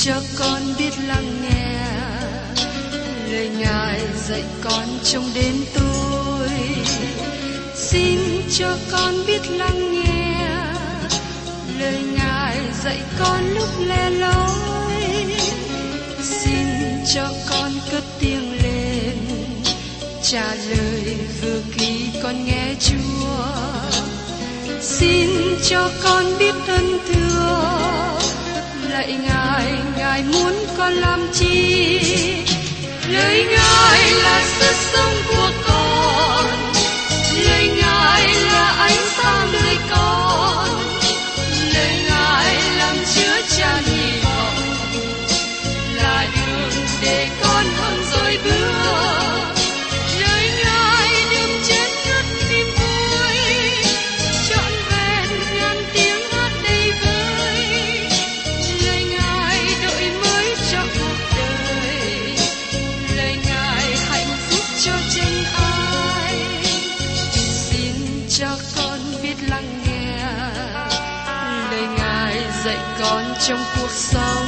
cho con biết lắng nghe lời Ngài dạy con trong đêm tối. Xin cho con biết lắng nghe lời Ngài dạy con lúc le lối. Xin cho con cất tiếng lên trả lời vừa khi con nghe Chúa. Xin cho con biết ơn thưa lạy Ngài, Ngài muốn con làm chi? Lời Ngài là sức sống của con, lời Ngài là ánh sáng đời con, lời Ngài làm chứa chan hy vọng, là đường để con hơn rồi bước. Lời Ngài đừng chết ngất niềm vui, trọn vẹn ngàn tiếng hát đầy vơi. Lời Ngài đổi mới cho cuộc đời, lời Ngài hạnh phúc cho chân ai. Xin cho con biết lắng nghe lời Ngài dạy con trong cuộc sống.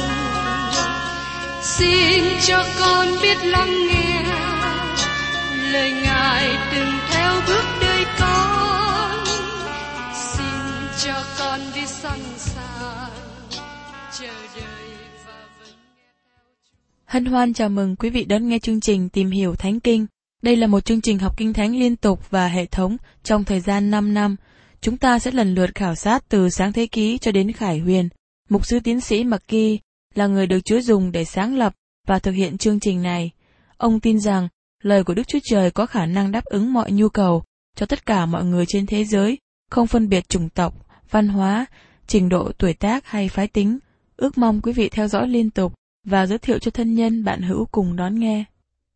Xin cho con biết lắng nghe lời Ngài từng theo bước đời con. Xin cho con biết sẵn sàng chờ đợi và vẫn nghe theo Chúa. Hân hoan chào mừng quý vị đón nghe chương trình Tìm hiểu Thánh Kinh. Đây là một chương trình học Kinh Thánh liên tục và hệ thống trong thời gian 5 năm. Chúng ta sẽ lần lượt khảo sát từ Sáng Thế Ký cho đến Khải Huyền. Mục sư tiến sĩ McGee là người được Chúa dùng để sáng lập và thực hiện chương trình này. Ông tin rằng lời của Đức Chúa Trời có khả năng đáp ứng mọi nhu cầu cho tất cả mọi người trên thế giới, không phân biệt chủng tộc, văn hóa, trình độ tuổi tác hay phái tính. Ước mong quý vị theo dõi liên tục và giới thiệu cho thân nhân bạn hữu cùng đón nghe.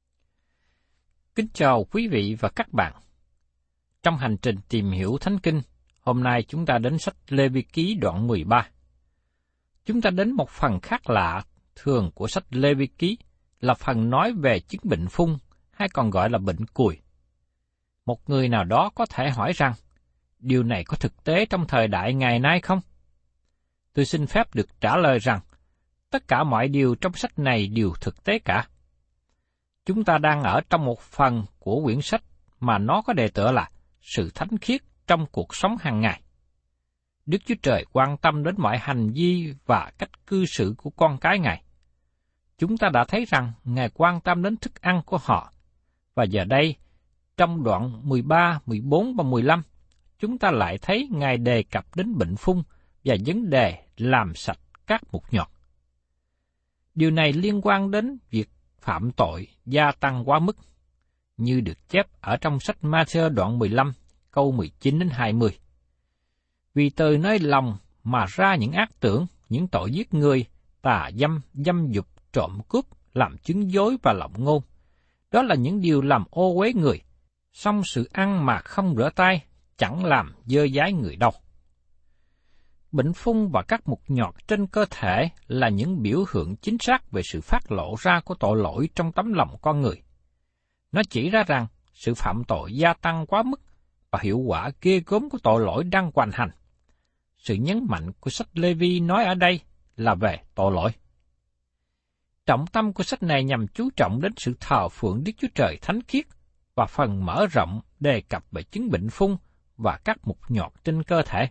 Kính chào quý vị và các bạn. Trong hành trình tìm hiểu Thánh Kinh, hôm nay chúng ta đến sách Lê-vi ký đoạn 13. Chúng ta đến một phần khác lạ thường của sách Lê-vi ký là phần nói về chứng bệnh phung hay còn gọi là bệnh cùi. Một người nào đó có thể hỏi rằng, điều này có thực tế trong thời đại ngày nay không? Tôi xin phép được trả lời rằng, tất cả mọi điều trong sách này đều thực tế cả. Chúng ta đang ở trong một phần của quyển sách mà nó có đề tựa là sự thánh khiết trong cuộc sống hàng ngày. Đức Chúa Trời quan tâm đến mọi hành vi và cách cư xử của con cái Ngài. Chúng ta đã thấy rằng Ngài quan tâm đến thức ăn của họ. Và giờ đây, trong đoạn 13, 14 và 15, chúng ta lại thấy Ngài đề cập đến bệnh phung và vấn đề làm sạch các mụn nhọt. Điều này liên quan đến việc phạm tội gia tăng quá mức, như được chép ở trong sách Ma-thơ đoạn 15, câu 19 đến 20. Vì từ nơi lòng mà ra những ác tưởng, những tội giết người, tà dâm, dâm dục, trộm cướp, làm chứng dối và lộng ngôn. Đó là những điều làm ô uế người, song sự ăn mà không rửa tay chẳng làm dơ dái người đâu. Bệnh phung và các mụn nhọt trên cơ thể là những biểu hiện chính xác về sự phát lộ ra của tội lỗi trong tấm lòng con người. Nó chỉ ra rằng sự phạm tội gia tăng quá mức và hiệu quả ghê gớm của tội lỗi đang hoành hành. Sự nhấn mạnh của sách Lê-vi nói ở đây là về tội lỗi. Trọng tâm của sách này nhằm chú trọng đến sự thờ phượng Đức Chúa Trời thánh khiết và phần mở rộng đề cập về chứng bệnh phung và các mụn nhọt trên cơ thể.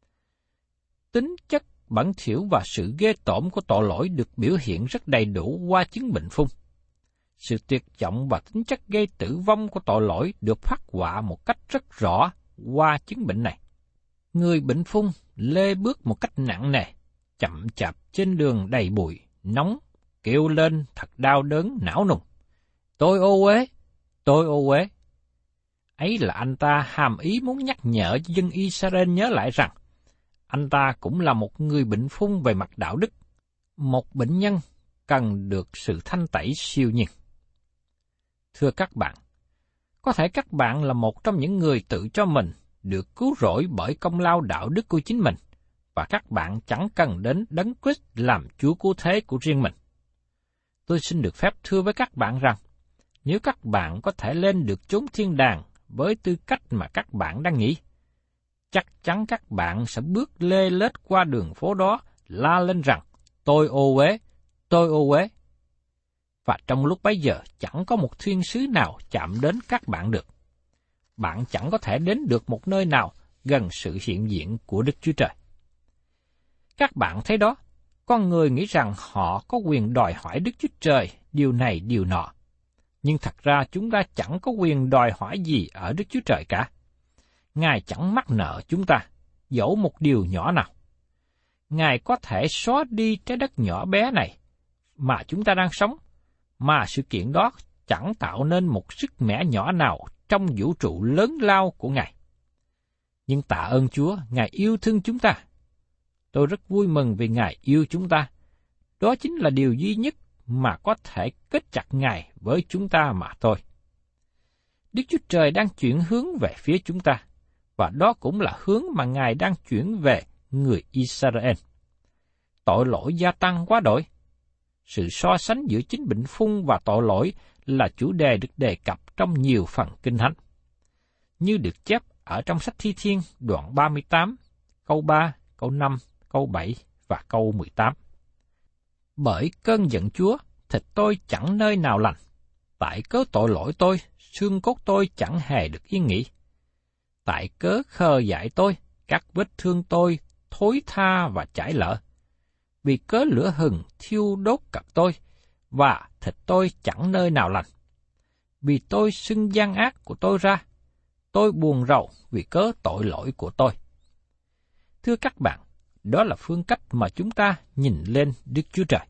Tính chất bẩn thỉu và sự ghê tởm của tội lỗi được biểu hiện rất đầy đủ qua chứng bệnh phung. Sự tuyệt vọng và tính chất gây tử vong của tội lỗi được phát họa một cách rất rõ qua chứng bệnh này. Người bệnh phung lê bước một cách nặng nề, chậm chạp trên đường đầy bụi, nóng, kêu lên thật đau đớn não nùng. Tôi ô uế, tôi ô uế. Ấy là anh ta hàm ý muốn nhắc nhở dân Israel nhớ lại rằng, anh ta cũng là một người bệnh phung về mặt đạo đức. Một bệnh nhân cần được sự thanh tẩy siêu nhiên. Thưa các bạn, có thể các bạn là một trong những người tự cho mình được cứu rỗi bởi công lao đạo đức của chính mình, và các bạn chẳng cần đến Đấng Christ làm Chúa cứu thế của riêng mình. Tôi xin được phép thưa với các bạn rằng, nếu các bạn có thể lên được chốn thiên đàng với tư cách mà các bạn đang nghĩ, chắc chắn các bạn sẽ bước lê lết qua đường phố đó, la lên rằng, tôi ô uế, tôi ô uế. Và trong lúc bấy giờ chẳng có một thiên sứ nào chạm đến các bạn được. Bạn chẳng có thể đến được một nơi nào gần sự hiện diện của Đức Chúa Trời. Các bạn thấy đó, con người nghĩ rằng họ có quyền đòi hỏi Đức Chúa Trời điều này điều nọ. Nhưng thật ra chúng ta chẳng có quyền đòi hỏi gì ở Đức Chúa Trời cả. Ngài chẳng mắc nợ chúng ta, dẫu một điều nhỏ nào. Ngài có thể xóa đi trái đất nhỏ bé này mà chúng ta đang sống, mà sự kiện đó chẳng tạo nên một sức mẻ nhỏ nào trong vũ trụ lớn lao của Ngài. Nhưng tạ ơn Chúa, Ngài yêu thương chúng ta. Tôi rất vui mừng vì Ngài yêu chúng ta. Đó chính là điều duy nhất mà có thể kết chặt Ngài với chúng ta mà thôi. Đức Chúa Trời đang chuyển hướng về phía chúng ta, và đó cũng là hướng mà Ngài đang chuyển về người Israel. Tội lỗi gia tăng quá đổi. Sự so sánh giữa chính bệnh phung và tội lỗi là chủ đề được đề cập trong nhiều phần Kinh Thánh. Như được chép ở trong sách Thi Thiên đoạn 38, câu 3, câu 5, câu 7 và câu 18. Bởi cơn giận Chúa, thịt tôi chẳng nơi nào lành. Tại cớ tội lỗi tôi, xương cốt tôi chẳng hề được yên nghỉ. Tại cớ khờ dại tôi, các vết thương tôi thối tha và chảy lở. Vì cớ lửa hừng thiêu đốt cặp tôi, và thịt tôi chẳng nơi nào lành. Vì tôi xưng gian ác của tôi ra, tôi buồn rầu vì cớ tội lỗi của tôi. Thưa các bạn, đó là phương cách mà chúng ta nhìn lên Đức Chúa Trời.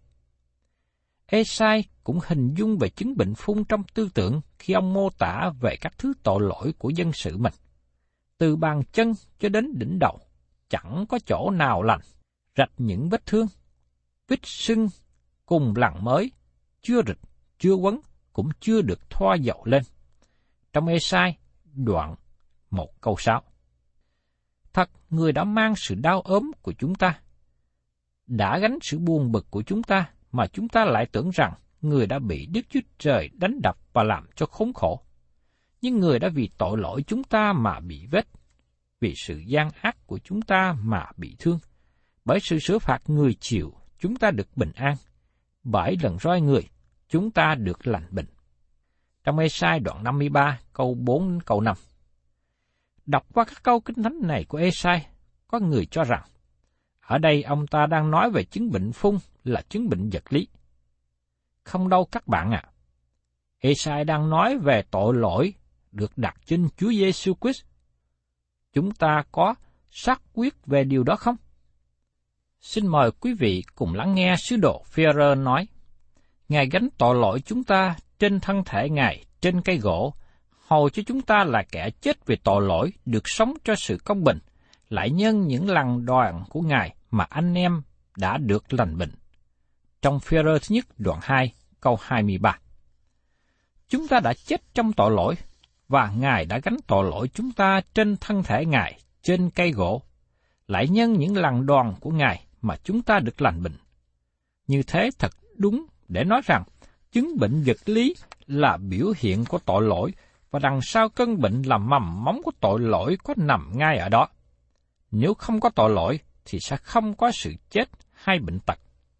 Ê-sai cũng hình dung về chứng bệnh phung trong tư tưởng khi ông mô tả về các thứ tội lỗi của dân sự mình. Từ bàn chân cho đến đỉnh đầu, chẳng có chỗ nào lành, rạch những vết thương, vết sưng cùng lằn mới, chưa rịch, chưa quấn, cũng chưa được thoa dầu lên. Trong Ê-sai, đoạn 1 câu 6. Thật, người đã mang sự đau ốm của chúng ta, đã gánh sự buồn bực của chúng ta, mà chúng ta lại tưởng rằng người đã bị Đức Chúa Trời đánh đập và làm cho khốn khổ. Nhưng người đã vì tội lỗi chúng ta mà bị vết, vì sự gian ác của chúng ta mà bị thương. Bởi sự xử phạt người chịu, chúng ta được bình an. Bởi lần roi người, chúng ta được lành bệnh. Trong Ê-sai đoạn 53, câu 4 đến câu 5. Đọc qua các câu Kinh Thánh này của Ê-sai, có người cho rằng, ở đây ông ta đang nói về chứng bệnh phung là chứng bệnh vật lý. Không đâu các bạn ạ. Ê-sai đang nói về tội lỗi được đặt trên Chúa Giêsu Christ. Chúng ta có xác quyết về điều đó không? Xin mời quý vị cùng lắng nghe sứ đồ Phi-e-rơ nói, Ngài gánh tội lỗi chúng ta trên thân thể Ngài trên cây gỗ, hầu cho chúng ta là kẻ chết vì tội lỗi được sống cho sự công bình, lại nhân những lần đoàn của Ngài mà anh em đã được lành bệnh. Trong Phi-e-rơ thứ nhất đoạn 2 câu 23. Chúng ta đã chết trong tội lỗi, và Ngài đã gánh tội lỗi chúng ta trên thân thể Ngài trên cây gỗ, lại nhân những lần đoàn của Ngài mà chúng ta được lành bệnh. Như thế thật đúng để nói rằng chứng bệnh vật lý là biểu hiện của tội lỗi, và đằng sau cơn bệnh là mầm móng của tội lỗi có nằm ngay ở đó. Nếu không có tội lỗi thì sẽ không có sự chết hay bệnh tật.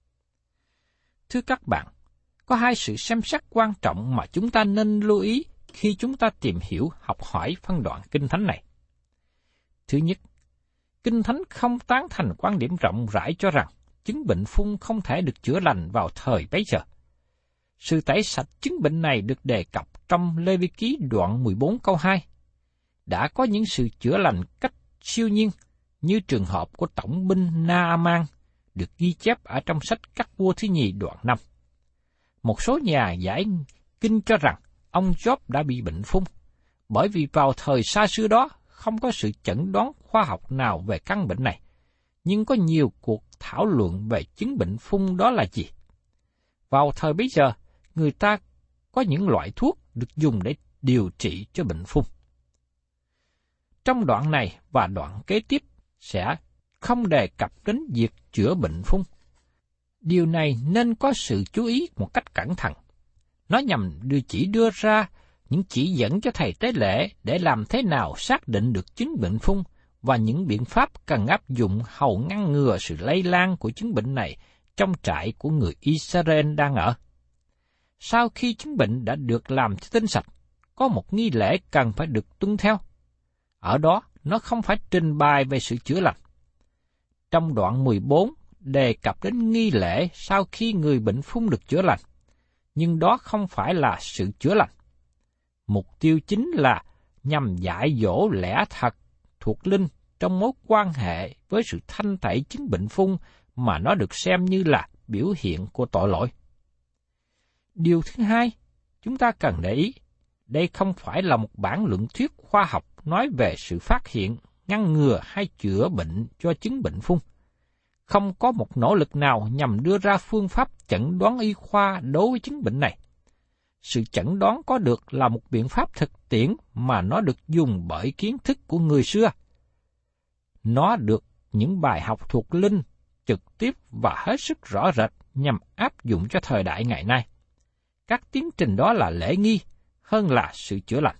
Thưa các bạn, có hai sự xem xét quan trọng mà chúng ta nên lưu ý khi chúng ta tìm hiểu, học hỏi phân đoạn Kinh Thánh này. Thứ nhất, Kinh Thánh không tán thành quan điểm rộng rãi cho rằng chứng bệnh phung không thể được chữa lành vào thời bấy giờ. Sự tẩy sạch chứng bệnh này được đề cập trong Lê-vi-ký đoạn 14 câu 2. Đã có những sự chữa lành cách siêu nhiên, như trường hợp của tổng binh Na-a-man, được ghi chép ở trong sách Các vua thứ nhì đoạn 5. Một số nhà giải kinh cho rằng ông Job đã bị bệnh phung, bởi vì vào thời xa xưa đó không có sự chẩn đoán khoa học nào về căn bệnh này, nhưng có nhiều cuộc thảo luận về chứng bệnh phung đó là gì. Vào thời bấy giờ, người ta có những loại thuốc được dùng để điều trị cho bệnh phung. Trong đoạn này và đoạn kế tiếp sẽ không đề cập đến việc chữa bệnh phung. Điều này nên có sự chú ý một cách cẩn thận. Nó nhằm đưa ra những chỉ dẫn cho thầy tế lễ để làm thế nào xác định được chứng bệnh phung và những biện pháp cần áp dụng hầu ngăn ngừa sự lây lan của chứng bệnh này trong trại của người Israel đang ở. Sau khi chứng bệnh đã được làm cho tinh sạch, có một nghi lễ cần phải được tuân theo. Ở đó, nó không phải trình bày về sự chữa lành. Trong đoạn 14 đề cập đến nghi lễ sau khi người bệnh phung được chữa lành, nhưng đó không phải là sự chữa lành. Mục tiêu chính là nhằm dạy dỗ lẽ thật thuộc linh trong mối quan hệ với sự thanh tẩy chứng bệnh phung mà nó được xem như là biểu hiện của tội lỗi. Điều thứ hai, chúng ta cần để ý, đây không phải là một bản luận thuyết khoa học nói về sự phát hiện, ngăn ngừa hay chữa bệnh cho chứng bệnh phung. Không có một nỗ lực nào nhằm đưa ra phương pháp chẩn đoán y khoa đối với chứng bệnh này. Sự chẩn đoán có được là một biện pháp thực tiễn mà nó được dùng bởi kiến thức của người xưa. Nó được những bài học thuộc linh trực tiếp và hết sức rõ rệt nhằm áp dụng cho thời đại ngày nay. Các tiến trình đó là lễ nghi hơn là sự chữa lành.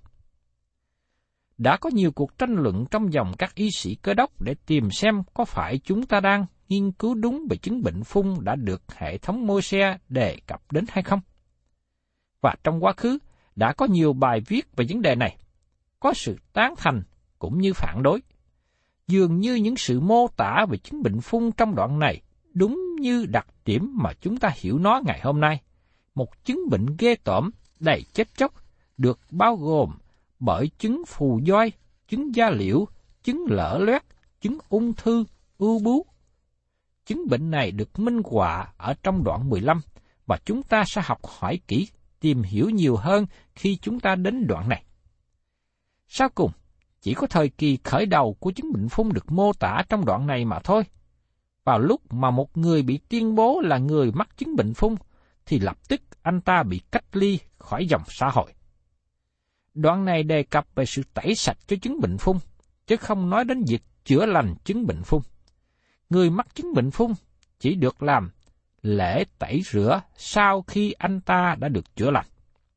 Đã có nhiều cuộc tranh luận trong dòng các y sĩ Cơ đốc để tìm xem có phải chúng ta đang nghiên cứu đúng về chứng bệnh phung đã được hệ thống Môi-se đề cập đến hay không. Và trong quá khứ, đã có nhiều bài viết về vấn đề này, có sự tán thành cũng như phản đối. Dường như những sự mô tả về chứng bệnh phung trong đoạn này đúng như đặc điểm mà chúng ta hiểu nó ngày hôm nay. Một chứng bệnh ghê tởm, đầy chết chóc, được bao gồm bởi chứng phù doi, chứng da liễu, chứng lở loét, chứng ung thư, ưu bướu. Chứng bệnh này được minh họa ở trong đoạn 15, và chúng ta sẽ học hỏi kỹ, tìm hiểu nhiều hơn khi chúng ta đến đoạn này. Sau cùng, chỉ có thời kỳ khởi đầu của chứng bệnh phung được mô tả trong đoạn này mà thôi. Vào lúc mà một người bị tuyên bố là người mắc chứng bệnh phung, thì lập tức anh ta bị cách ly khỏi dòng xã hội. Đoạn này đề cập về sự tẩy sạch cho chứng bệnh phung, chứ không nói đến việc chữa lành chứng bệnh phung. Người mắc chứng bệnh phung chỉ được làm lễ tẩy rửa sau khi anh ta đã được chữa lành.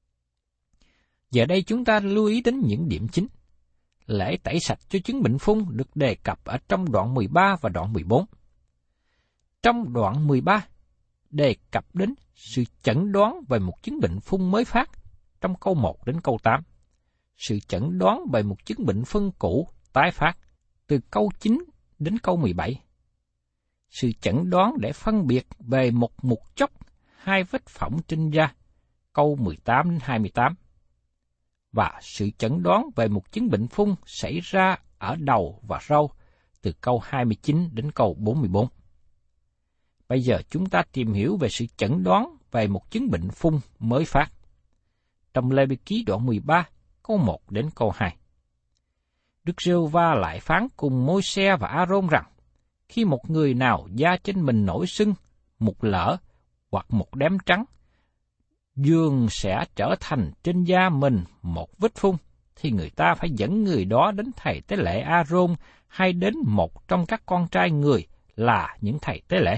Giờ đây chúng ta lưu ý đến những điểm chính. Lễ tẩy sạch cho chứng bệnh phung được đề cập ở trong đoạn 13 và đoạn 14. Trong đoạn 13, đề cập đến sự chẩn đoán về một chứng bệnh phung mới phát trong câu 1 đến câu 8. Sự chẩn đoán về một chứng bệnh phân cũ tái phát từ câu 9 đến câu 17. Sự chẩn đoán để phân biệt về một mụt chốc, hai vết phỏng trên da, câu 18 đến 28. Và sự chẩn đoán về một chứng bệnh phung xảy ra ở đầu và râu, từ câu 29 đến câu 44. Bây giờ chúng ta tìm hiểu về sự chẩn đoán về một chứng bệnh phung mới phát. Trong Lê-vi-ký đoạn 13, câu 1 đến câu 2. Đức Giê-hô-va lại phán cùng Môi-se và A-rôn rằng, khi một người nào da trên mình nổi sưng, mụt lở hoặc một đốm trắng, dường sẽ trở thành trên da mình một vết phung, thì người ta phải dẫn người đó đến thầy tế lễ A-rôn hay đến một trong các con trai người là những thầy tế lễ.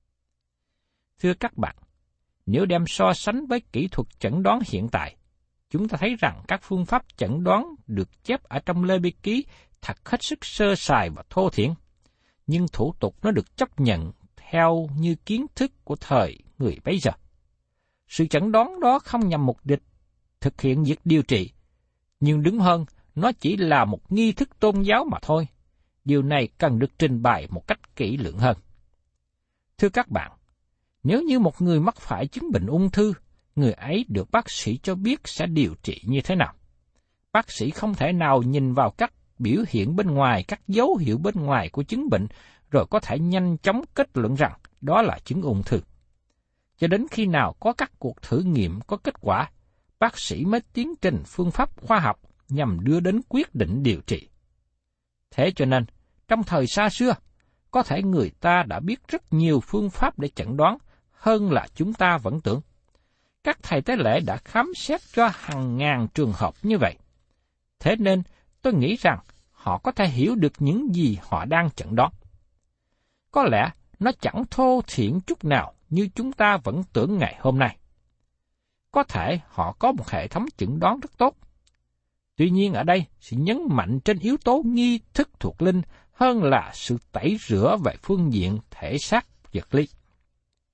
Thưa các bạn, nếu đem so sánh với kỹ thuật chẩn đoán hiện tại, chúng ta thấy rằng các phương pháp chẩn đoán được chép ở trong Lê-vi-ký thật hết sức sơ sài và thô thiển, nhưng thủ tục nó được chấp nhận theo như kiến thức của thời người bấy giờ. Sự chẩn đoán đó không nhằm mục đích thực hiện việc điều trị, nhưng đúng hơn, nó chỉ là một nghi thức tôn giáo mà thôi. Điều này cần được trình bày một cách kỹ lưỡng hơn. Thưa các bạn, nếu như một người mắc phải chứng bệnh ung thư, người ấy được bác sĩ cho biết sẽ điều trị như thế nào. Bác sĩ không thể nào nhìn vào các biểu hiện bên ngoài, các dấu hiệu bên ngoài của chứng bệnh, rồi có thể nhanh chóng kết luận rằng đó là chứng ung thư. Cho đến khi nào có các cuộc thử nghiệm có kết quả, bác sĩ mới tiến trình phương pháp khoa học nhằm đưa đến quyết định điều trị. Thế cho nên, trong thời xa xưa, có thể người ta đã biết rất nhiều phương pháp để chẩn đoán hơn là chúng ta vẫn tưởng. Các thầy tế lễ đã khám xét cho hàng ngàn trường hợp như vậy. Thế nên, tôi nghĩ rằng họ có thể hiểu được những gì họ đang chẩn đoán. Có lẽ nó chẳng thô thiển chút nào như chúng ta vẫn tưởng ngày hôm nay. Có thể họ có một hệ thống chẩn đoán rất tốt. Tuy nhiên ở đây, sự nhấn mạnh trên yếu tố nghi thức thuộc linh hơn là sự tẩy rửa về phương diện thể xác vật lý.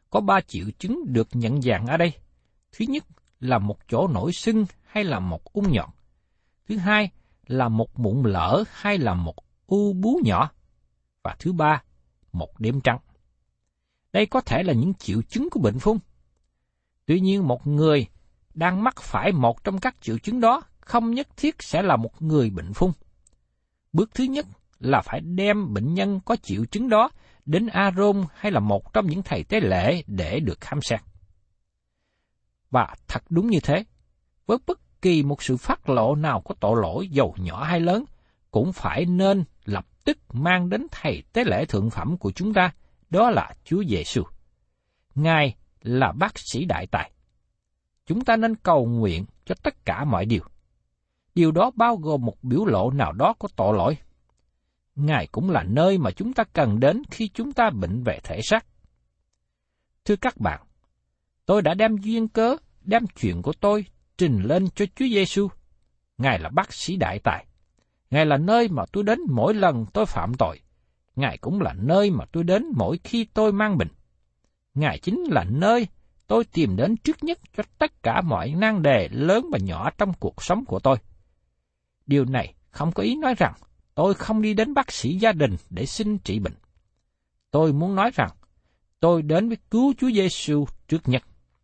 Có 3 triệu chứng được nhận dạng ở đây. Thứ nhất là một chỗ nổi sưng hay là một ung nhọt. Thứ hai là một mụn lở hay là một u bú nhỏ. Và thứ ba, một đốm trắng. Đây có thể là những triệu chứng của bệnh phung. Tuy nhiên, một người đang mắc phải một trong các triệu chứng đó không nhất thiết sẽ là một người bệnh phung. Bước thứ nhất là phải đem bệnh nhân có triệu chứng đó đến A-rôn hay là một trong những thầy tế lễ để được khám xét. Và thật đúng như thế, với bất kỳ một sự phát lộ nào có tội lỗi dầu nhỏ hay lớn, cũng phải nên lập tức mang đến thầy tế lễ thượng phẩm của chúng ta, đó là Chúa Giêsu. Ngài là bác sĩ đại tài. Chúng ta nên cầu nguyện cho tất cả mọi điều. Điều đó bao gồm một biểu lộ nào đó của tội lỗi. Ngài cũng là nơi mà chúng ta cần đến khi chúng ta bệnh về thể xác. Thưa các bạn, tôi đã đem duyên cớ, đem chuyện của tôi trình lên cho Chúa Giêsu. Ngài là bác sĩ đại tài. Ngài là nơi mà tôi đến mỗi lần tôi phạm tội. Ngài cũng là nơi mà tôi đến mỗi khi tôi mang bệnh. Ngài chính là nơi tôi tìm đến trước nhất cho tất cả mọi nan đề lớn và nhỏ trong cuộc sống của tôi. Điều này không có ý nói rằng tôi không đi đến bác sĩ gia đình để xin trị bệnh. Tôi muốn nói rằng tôi đến với cứu Chúa Giêsu trước nhất.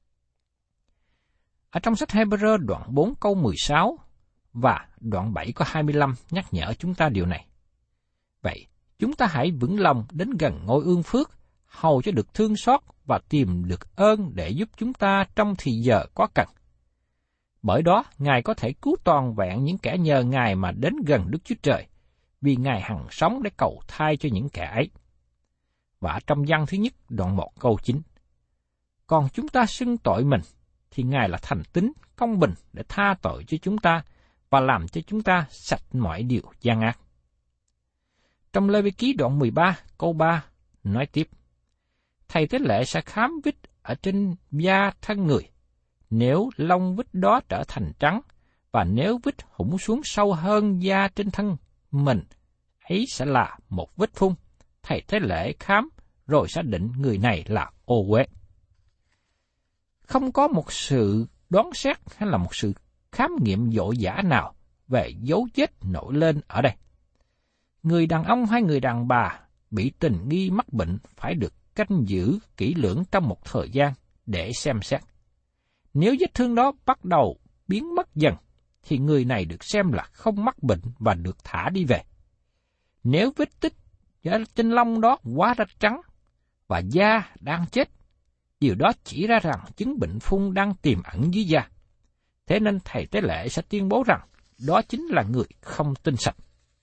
Ở trong sách Hebrew đoạn 4 câu 16 và đoạn 7 câu 25 nhắc nhở chúng ta điều này. Vậy, chúng ta hãy vững lòng đến gần ngôi ương phước, hầu cho được thương xót và tìm được ơn để giúp chúng ta trong thì giờ có cần. Bởi đó, Ngài có thể cứu toàn vẹn những kẻ nhờ Ngài mà đến gần Đức Chúa Trời, vì Ngài hằng sống để cầu thay cho những kẻ ấy. Và trong Giăng thứ nhất đoạn 1 câu 9. Còn chúng ta xưng tội mình, thì Ngài là thành tín, công bình để tha tội cho chúng ta và làm cho chúng ta sạch mọi điều gian ác. Trong Lê Vi Ký đoạn 13 câu 3 nói tiếp, thầy tế lễ sẽ khám vết ở trên da thân người. Nếu lông vết đó trở thành trắng, và nếu vết hủng xuống sâu hơn da trên thân mình, ấy sẽ là một vết phung. Thầy tế lễ khám, rồi xác định người này là ô uế. Không có một sự đoán xét hay là một sự khám nghiệm dội dã nào về dấu vết nổi lên ở đây. Người đàn ông hay người đàn bà bị tình nghi mắc bệnh phải được canh giữ kỹ lưỡng trong một thời gian để xem xét. Nếu vết thương đó bắt đầu biến mất dần, thì người này được xem là không mắc bệnh và được thả đi về. Nếu vết tích trên lông đó quá ra trắng và da đang chết, điều đó chỉ ra rằng chứng bệnh phung đang tiềm ẩn dưới da. Thế nên thầy tế lễ sẽ tuyên bố rằng đó chính là người không tinh sạch.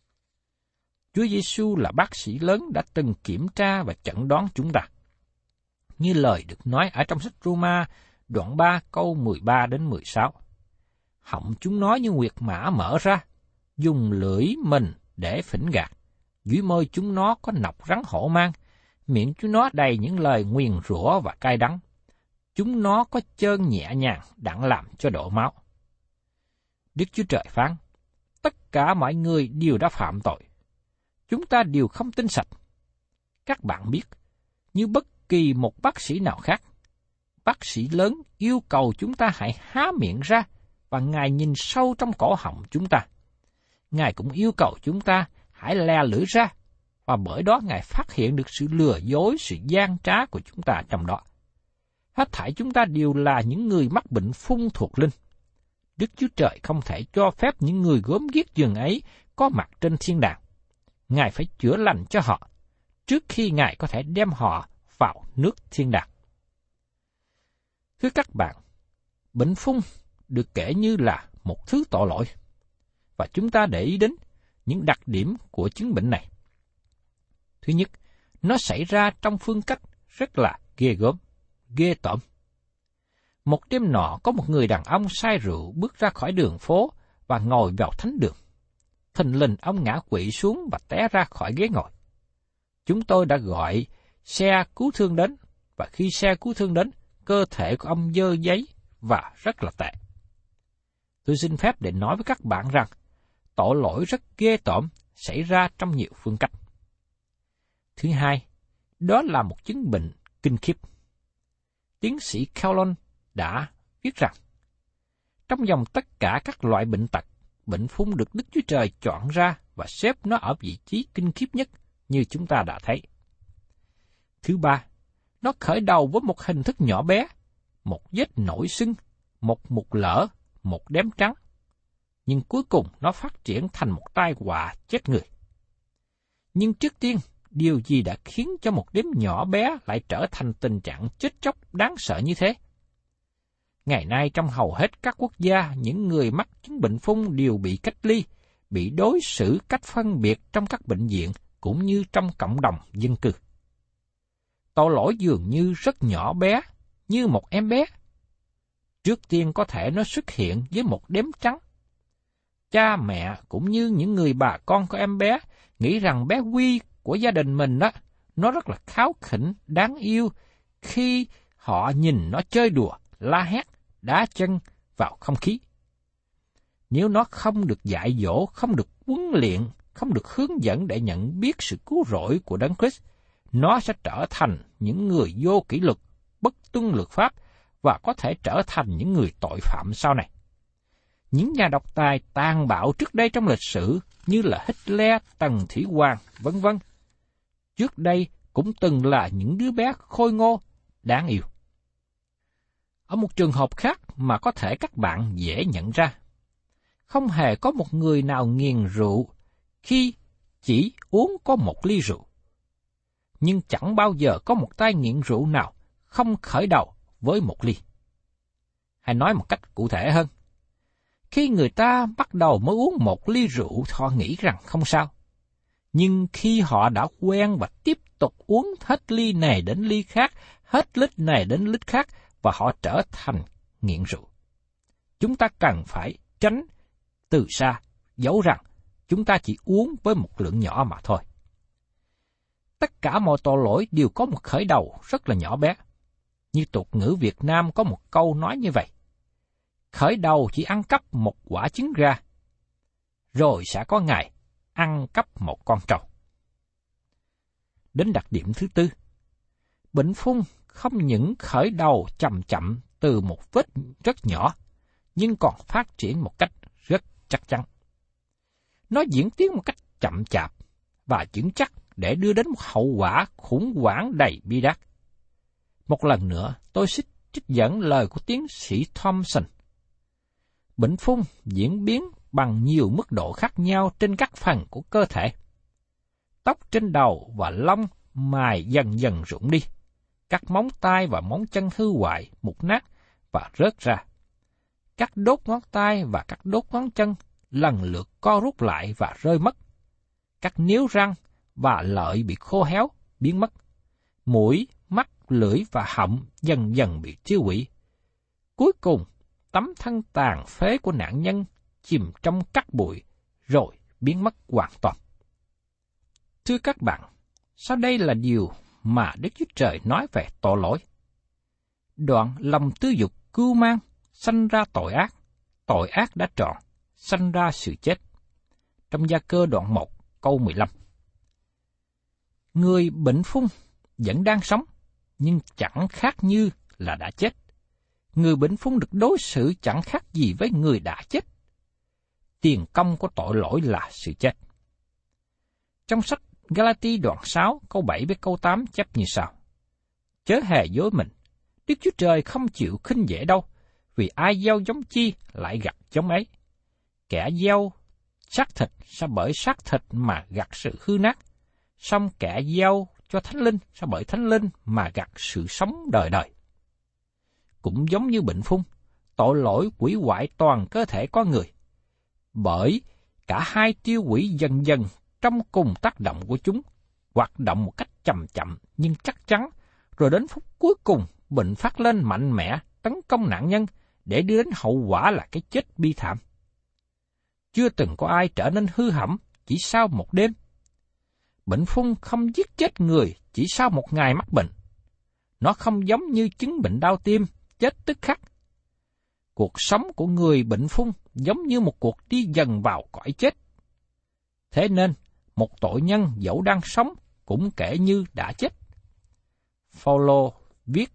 Chúa Giêsu là bác sĩ lớn đã từng kiểm tra và chẩn đoán chúng ta. Như lời được nói ở trong sách Roma đoạn 3 câu 13 đến 16. Họng chúng nó như nguyệt mã mở ra, dùng lưỡi mình để phỉnh gạt. Dưới môi chúng nó có nọc rắn hổ mang, miệng chúng nó đầy những lời nguyền rủa và cay đắng. Chúng nó có chân nhẹ nhàng đặng làm cho đổ máu. Đức Chúa Trời phán, tất cả mọi người đều đã phạm tội. Chúng ta đều không tinh sạch. Các bạn biết, như bất kỳ một bác sĩ nào khác, bác sĩ lớn yêu cầu chúng ta hãy há miệng ra và Ngài nhìn sâu trong cổ họng chúng ta. Ngài cũng yêu cầu chúng ta hãy le lưỡi ra, và bởi đó Ngài phát hiện được sự lừa dối, sự gian trá của chúng ta trong đó. Hết thảy chúng ta đều là những người mắc bệnh phung thuộc linh. Đức Chúa Trời không thể cho phép những người gớm ghiếc dường ấy có mặt trên thiên đàng. Ngài phải chữa lành cho họ, trước khi Ngài có thể đem họ vào nước thiên đàng. Thưa các bạn, bệnh phung được kể như là một thứ tội lỗi, và chúng ta để ý đến những đặc điểm của chứng bệnh này. Thứ nhất, nó xảy ra trong phương cách rất là ghê gớm, ghê tởm. Một đêm nọ có một người đàn ông say rượu bước ra khỏi đường phố và ngồi vào thánh đường. Thình lình ông ngã quỵ xuống và té ra khỏi ghế ngồi. Chúng tôi đã gọi xe cứu thương đến, và khi xe cứu thương đến, cơ thể của ông dơ giấy và rất là tệ. Tôi xin phép để nói với các bạn rằng, tội lỗi rất ghê tởm xảy ra trong nhiều phương cách. Thứ hai, đó là một chứng bệnh kinh khiếp. tiến sĩ Calhoun đã viết rằng, trong dòng tất cả các loại bệnh tật, bệnh phung được Đức Chúa Trời chọn ra và xếp nó ở vị trí kinh khiếp nhất như chúng ta đã thấy. Thứ ba, nó khởi đầu với một hình thức nhỏ bé, một vết nổi sưng, một mụn lở, một đốm trắng. Nhưng cuối cùng nó phát triển thành một tai họa chết người. Nhưng trước tiên, điều gì đã khiến cho một đốm nhỏ bé lại trở thành tình trạng chết chóc đáng sợ như thế? Ngày nay trong hầu hết các quốc gia, những người mắc chứng bệnh phung đều bị cách ly, bị đối xử cách phân biệt trong các bệnh viện cũng như trong cộng đồng dân cư. Tội lỗi dường như rất nhỏ bé, như một em bé. Trước tiên có thể nó xuất hiện với một đốm trắng. Cha mẹ cũng như những người bà con của em bé nghĩ rằng bé Huy của gia đình mình đó, nó rất là kháu khỉnh, đáng yêu khi họ nhìn nó chơi đùa, la hét, đá chân vào không khí. Nếu nó không được dạy dỗ, không được huấn luyện, không được hướng dẫn để nhận biết sự cứu rỗi của Đấng Christ, nó sẽ trở thành những người vô kỷ luật, bất tuân luật pháp và có thể trở thành những người tội phạm sau này. Những nhà độc tài tàn bạo trước đây trong lịch sử như là Hitler, Tần Thủy Hoàng, vân vân, trước đây cũng từng là những đứa bé khôi ngô, đáng yêu. Ở một trường hợp khác mà có thể các bạn dễ nhận ra, không hề có một người nào nghiền rượu khi chỉ uống có một ly rượu. Nhưng chẳng bao giờ có một tay nghiện rượu nào không khởi đầu với một ly. Hay nói một cách cụ thể hơn, khi người ta bắt đầu mới uống một ly rượu, họ nghĩ rằng không sao. Nhưng khi họ đã quen và tiếp tục uống hết ly này đến ly khác, hết lít này đến lít khác, và họ trở thành nghiện rượu. Chúng ta cần phải tránh từ xa, dẫu rằng chúng ta chỉ uống với một lượng nhỏ mà thôi. Tất cả mọi tội lỗi đều có một khởi đầu rất là nhỏ bé. Như tục ngữ Việt Nam có một câu nói như vậy: khởi đầu chỉ ăn cắp một quả trứng gà, rồi sẽ có ngày ăn cắp một con trâu. Đến đặc điểm thứ tư, bệnh phung không những khởi đầu chậm chậm từ một vết rất nhỏ, nhưng còn phát triển một cách rất chắc chắn. Nó diễn tiến một cách chậm chạp và vững chắc để đưa đến một hậu quả khủng hoảng đầy bi đát. Một lần nữa, tôi xin trích dẫn lời của tiến sĩ Thompson. Bệnh phung diễn biến bằng nhiều mức độ khác nhau trên các phần của cơ thể. Tóc trên đầu và lông mài dần dần rụng đi. Các móng tay và móng chân hư hoại, mục nát và rớt ra. Các đốt ngón tay và các đốt ngón chân lần lượt co rút lại và rơi mất. Các níu răng và lợi bị khô héo, biến mất. Mũi, mắt, lưỡi và họng dần dần bị tiêu hủy. Cuối cùng, tấm thân tàn phế của nạn nhân chìm trong cát bụi, rồi biến mất hoàn toàn. Thưa các bạn, sau đây là điều mà Đức Chúa Trời nói về tội lỗi. Đoạn lòng tư dục cưu mang, sanh ra tội ác đã trọn, sanh ra sự chết. Trong Gia Cơ đoạn 1, câu 15. Người bệnh phung vẫn đang sống, nhưng chẳng khác như là đã chết. Người bệnh phung được đối xử chẳng khác gì với người đã chết. Tiền công của tội lỗi là sự chết. Trong sách Galati đoạn 6, câu 7 với câu 8 chép như sau: Chớ hề dối mình, Đức Chúa Trời không chịu khinh dễ đâu, vì ai gieo giống chi lại gặt giống ấy. Kẻ gieo xác thịt sẽ bởi xác thịt mà gặt sự hư nát, song kẻ gieo cho Thánh Linh sẽ bởi Thánh Linh mà gặt sự sống đời đời. Cũng giống như bệnh phung, tội lỗi hủy hoại toàn cơ thể con người, bởi cả hai tiêu hủy dần dần trong cùng tác động của chúng, hoạt động một cách chậm chậm nhưng chắc chắn, rồi đến phút cuối cùng bệnh phát lên mạnh mẽ tấn công nạn nhân để đưa đến hậu quả là cái chết bi thảm. Chưa từng có ai trở nên hư hỏng chỉ sau một đêm. Bệnh phung không giết chết người chỉ sau một ngày mắc bệnh. Nó không giống như chứng bệnh đau tim, chết tức khắc. Cuộc sống của người bệnh phung giống như một cuộc đi dần vào cõi chết. Thế nên, một tội nhân dẫu đang sống cũng kể như đã chết. Phaolô viết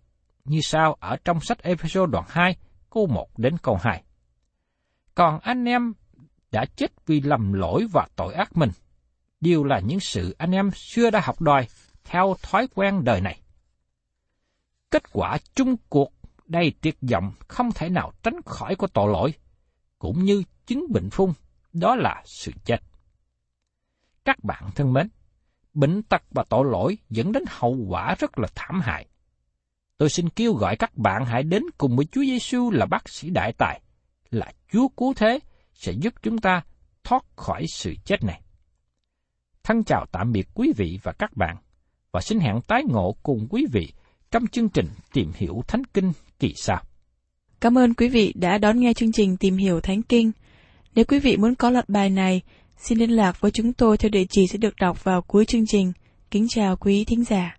như sau ở trong sách Ê-phê-sô đoạn 2, câu 1 đến câu 2. Còn anh em đã chết vì lầm lỗi và tội ác mình, đều là những sự anh em xưa đã học đòi theo thói quen đời này. Kết quả chung cuộc đầy tuyệt vọng không thể nào tránh khỏi của tội lỗi, cũng như chứng bệnh phung, đó là sự chết. Các bạn thân mến, bệnh tật và tội lỗi dẫn đến hậu quả rất là thảm hại. Tôi xin kêu gọi các bạn hãy đến cùng với Chúa Giêsu là bác sĩ đại tài, là Chúa cứu thế, sẽ giúp chúng ta thoát khỏi sự chết này. Thân chào tạm biệt quý vị và các bạn, và xin hẹn tái ngộ cùng quý vị trong chương trình Tìm Hiểu Thánh Kinh kỳ sau. Cảm ơn quý vị đã đón nghe chương trình Tìm Hiểu Thánh Kinh. Nếu quý vị muốn có loạt bài này, xin liên lạc với chúng tôi theo địa chỉ sẽ được đọc vào cuối chương trình. Kính chào quý thính giả.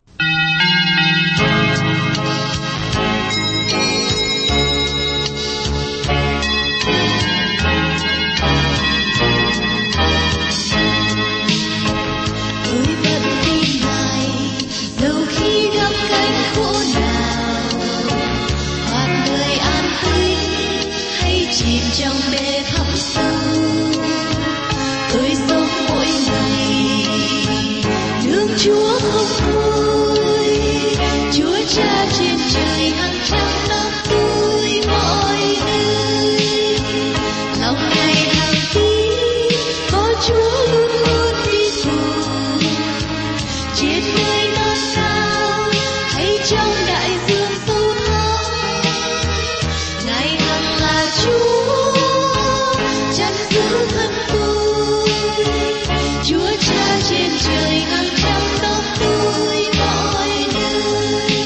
Chìm trong bể thẳm sâu, tôi sống mỗi ngày thương Chúa không thôi. Chúa Cha trên trời hàng trăm năm tôi mọi nơi, lòng ngày hàng tí có Chúa luôn luôn đi cùng. Trên nơi non cao hay trong đại dương sâu thẳm, Ngài hằng là Chúa. Trên trời hàng trăm năm tôi mọi nơi.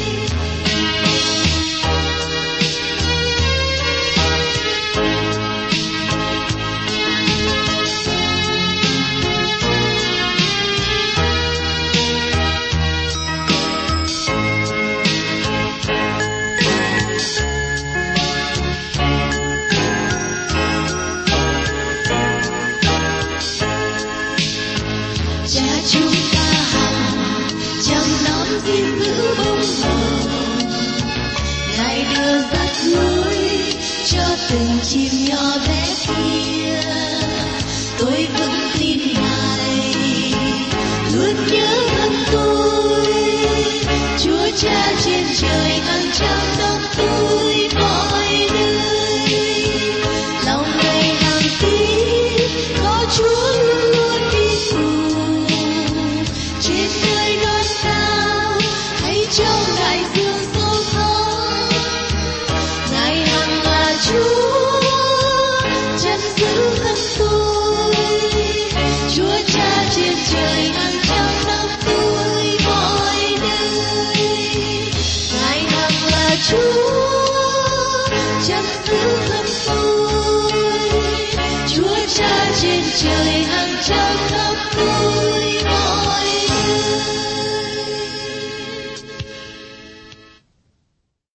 Từng chim nhỏ bé kia, tôi vẫn tin Ngài luôn nhớ thân tôi. Chúa Cha trên trời hàng trăm năm tôi mọi nơi, lòng ngày hàng tí có Chúa luôn luôn đi cùng. Trên nơi non cao hay trong đại dương sâu thẳm, Ngài hằng là Chúa. Trên trời hàng trăm năm tôi mọi nơi, Ngài hằng là Chúa chăm giữ thân tôi. Chúa Cha trên trời hàng